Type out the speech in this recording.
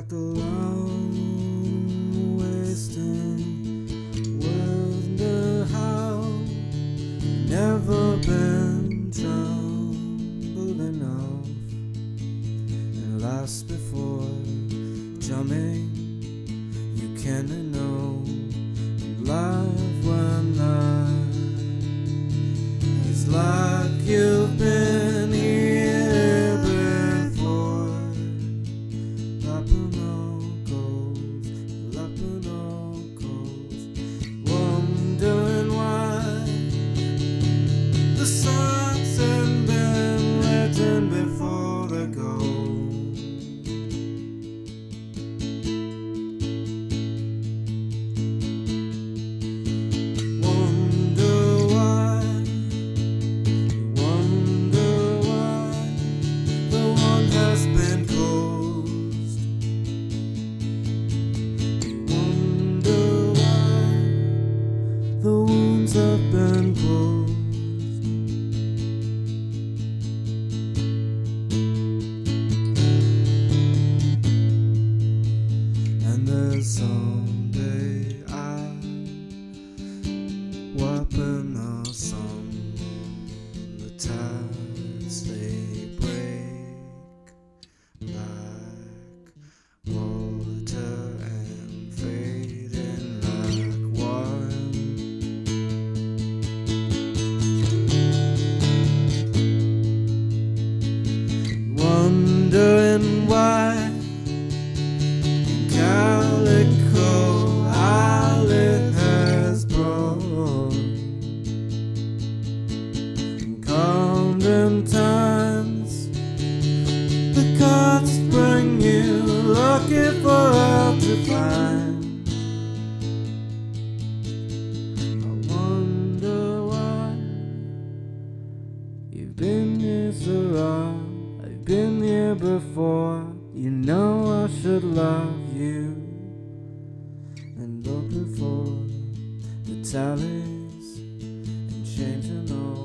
like a long wasting. Wonder how never been troubled enough and lost before jumping. You can't know life when it's like you've been here before. Lapping all goes, wondering why the songs have been written before they go. The wounds have been closed, and there's someday I'll weapon the sun. The tides they break like water and fading like wine. Wondering why calico eyelid has grown. Counting times the cards bring you, looking for help to find. I wonder why you've been here so long. I've been here before. You know I should love you and look before the tallies and changing all.